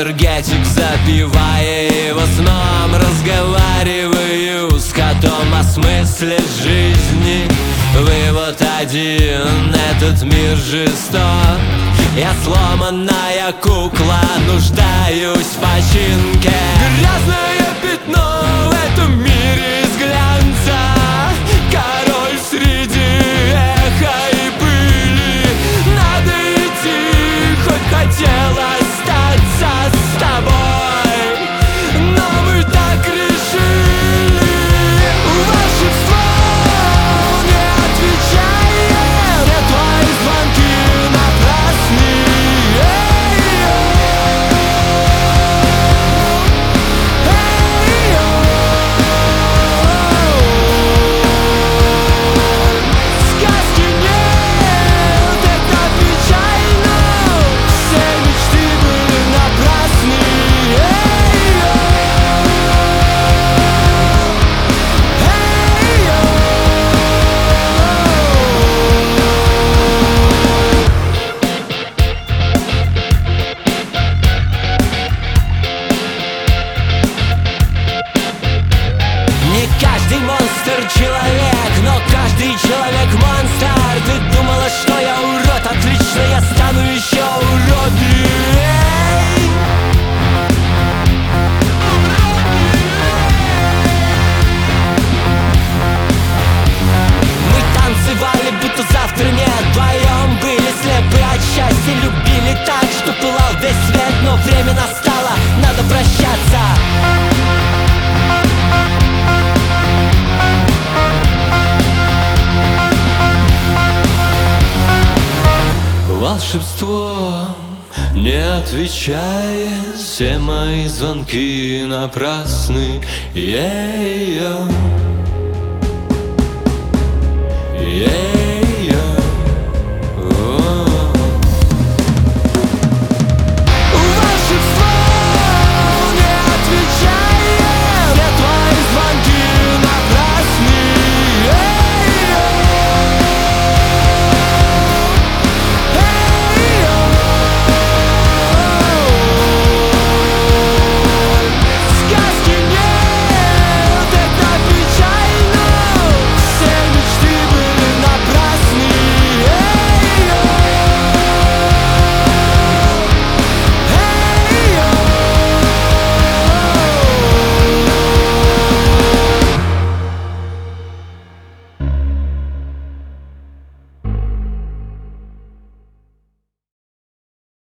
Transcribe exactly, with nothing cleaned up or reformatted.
энергетик запивая, и в основном разговариваю с котом о смысле жизни. Вывод один: этот мир жесток. Я сломанная кукла, нуждаюсь в починке. Грязное пятно в этом мире из глянца, король среди эха и пыли. Надо идти, хоть хотел остаться с тобой, но мы так решили. Волшебство не отвечает, все твои звонки напрасны. Сказки нет, это печально, все мечты были напрасны. Не каждый монстр человек, но каждый человек монстр. Ты думала, что я урод? Отлично, я стану еще уроднее. Мы танцевали, будто завтра нет. Вдвоем были слепы от счастья, любили так, что пылал весь свет. Но время настало, надо прощаться. Волшебство не отвечает, все мои звонки напрасны. Е-е-е. Е-е-е.